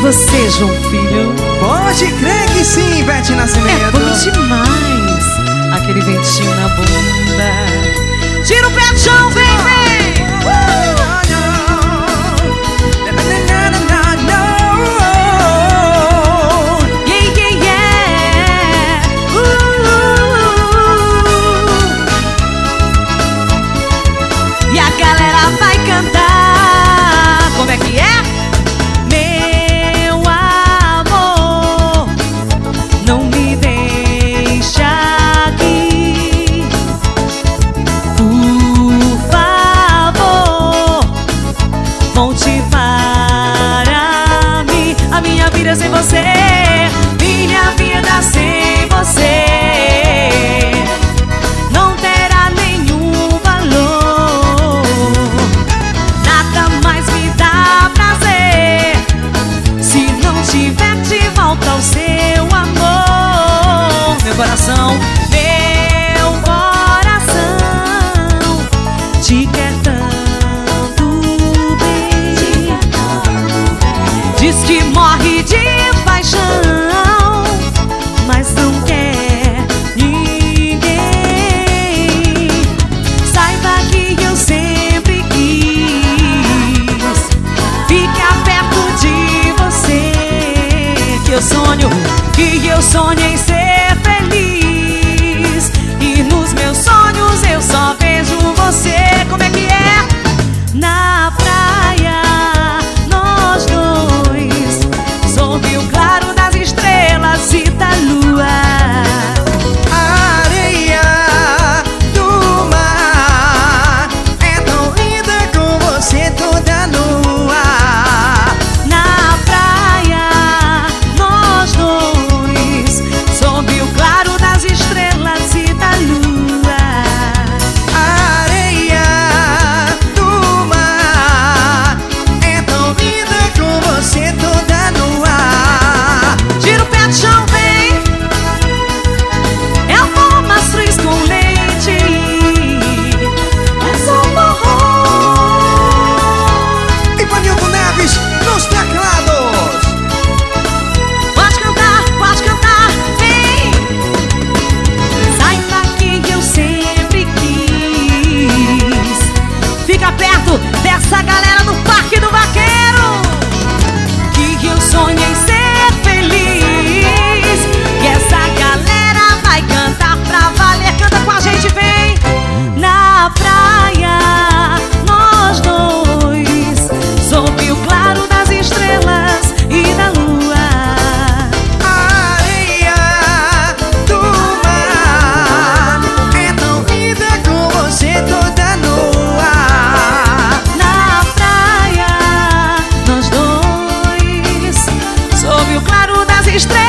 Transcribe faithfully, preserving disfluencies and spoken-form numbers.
você, João Filho? Pode crer que sim, Beth Nascimento. É bom demais aquele ventinho na bunda. Tira o pé do chão, vem, vem! Uh! Como é que é? Meu amor, não me deixa aqui. Por favor, volte para mim. A minha vida sem você, minha vida sem você não terá nenhum valor. Nada mais me dá prazer se não tiver de volta ao seu amor. Meu coração, meu coração te quer tanto bem. Diz que morre de paixão, mas não quer ninguém. Saiba que eu sempre quis ficar perto de você. Que eu sonho, que eu sonho em ser feliz, e nos meus sonhos eu só vejo você. Como é que é? Na praia, nós dois, sob o claro das estrelas e da lua. A areia do mar é tão linda com você toda nua. Na praia, nós dois, sob o claro das estrelas e da lua. A areia do mar é tão linda com você toda nua. Tira o pé do chão, vem. É o forró mastruz com leite. É só forró. E Vanildo Neves nos teclados. Pode cantar, pode cantar, vem. Saiba que eu sempre quis fica perto dessa galera do Parque do Vaqueiro. Que eu sonho em ser feliz, que essa galera vai cantar pra valer. Canta com a gente, vem. Na praia, nós dois, sob o claro das estrelas e da lua. A areia do mar é tão linda com você toda nua. Na praia, nós dois, sob o claro das estrelas